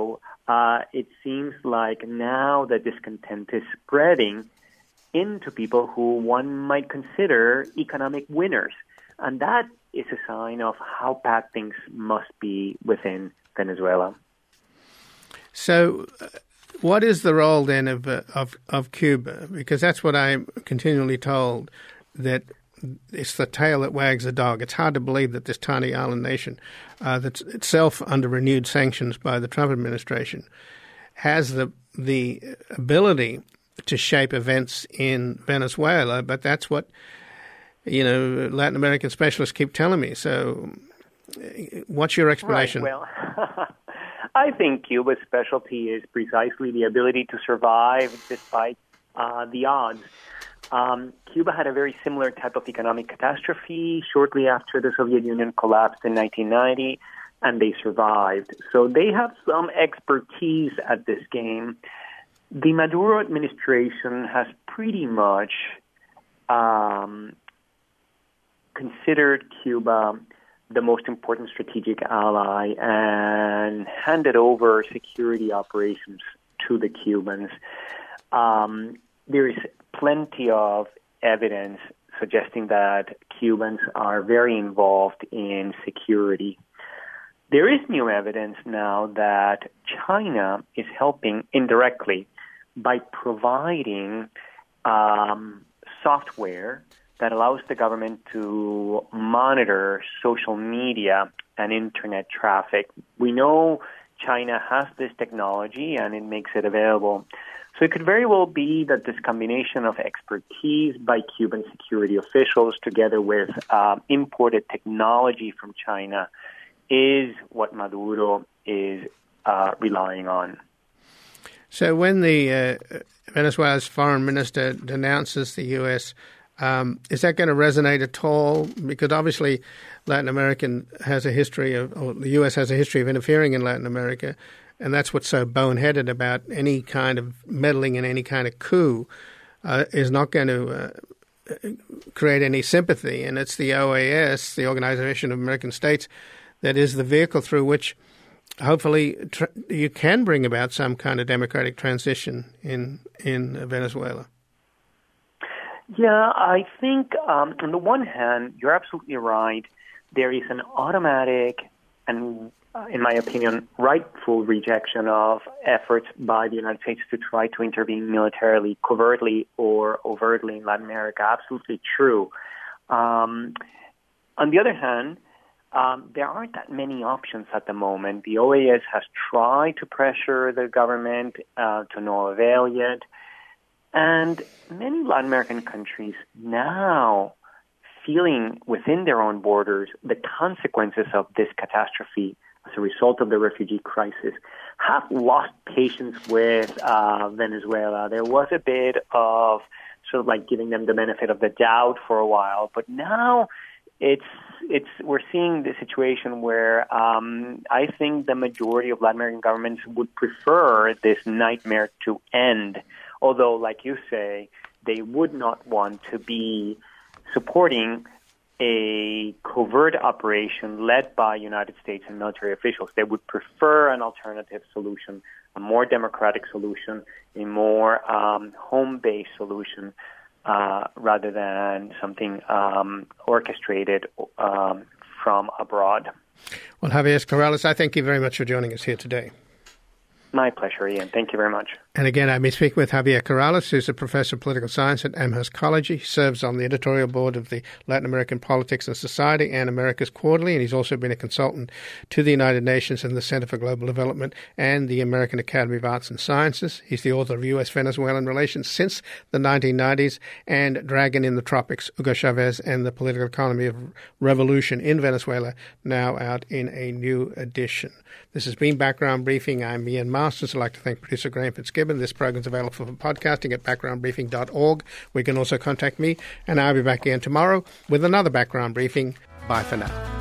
it seems like now the discontent is spreading into people who one might consider economic winners. And that is a sign of how bad things must be within Venezuela. So what is the role then of Cuba? Because that's what I'm continually told, that it's the tail that wags the dog. It's hard to believe that this tiny island nation, that's itself under renewed sanctions by the Trump administration, has the ability to shape events in Venezuela. But that's what, Latin American specialists keep telling me. So what's your explanation? Right, well, I think Cuba's specialty is precisely the ability to survive despite the odds. Cuba had a very similar type of economic catastrophe shortly after the Soviet Union collapsed in 1990, and they survived. So they have some expertise at this game. The Maduro administration has pretty much considered Cuba the most important strategic ally and handed over security operations to the Cubans. There is plenty of evidence suggesting that Cubans are very involved in security. There is new evidence now that China is helping indirectly by providing software that allows the government to monitor social media and internet traffic. We know China has this technology and it makes it available. So it could very well be that this combination of expertise by Cuban security officials together with imported technology from China is what Maduro is relying on. So when the Venezuela's foreign minister denounces the U.S., is that going to resonate at all? Because obviously Latin America has a history or the U.S. has a history of interfering in Latin America, and that's what's so boneheaded about any kind of meddling in any kind of coup is not going to create any sympathy. And it's the OAS, the Organization of American States, that is the vehicle through which hopefully you can bring about some kind of democratic transition in Venezuela. Yeah, I think on the one hand, you're absolutely right. There is an automatic and, in my opinion, rightful rejection of efforts by the United States to try to intervene militarily, covertly or overtly in Latin America. Absolutely true. On the other hand, there aren't that many options at the moment. The OAS has tried to pressure the government to no avail yet. And many Latin American countries now feeling within their own borders the consequences of this catastrophe as a result of the refugee crisis have lost patience with Venezuela. There was a bit of sort of like giving them the benefit of the doubt for a while, but now we're seeing the situation where I think the majority of Latin American governments would prefer this nightmare to end. Although, like you say, they would not want to be supporting a covert operation led by United States and military officials. They would prefer an alternative solution, a more democratic solution, a more home-based solution, rather than something orchestrated from abroad. Well, Javier Corrales, I thank you very much for joining us here today. My pleasure, Ian. Thank you very much. And again, I've been speaking with Javier Corrales, who's a professor of political science at Amherst College. He serves on the editorial board of the Latin American Politics and Society and America's Quarterly, and he's also been a consultant to the United Nations and the Center for Global Development and the American Academy of Arts and Sciences. He's the author of U.S.-Venezuelan Relations Since the 1990s and Dragon in the Tropics, Hugo Chavez and the Political Economy of Revolution in Venezuela, now out in a new edition. This has been Background Briefing. I'm Ian Masters. I'd like to thank producer Graham Fitzgibbon. This program is available for podcasting at backgroundbriefing.org. We can also contact me, and I'll be back again tomorrow with another Background Briefing. Bye for now.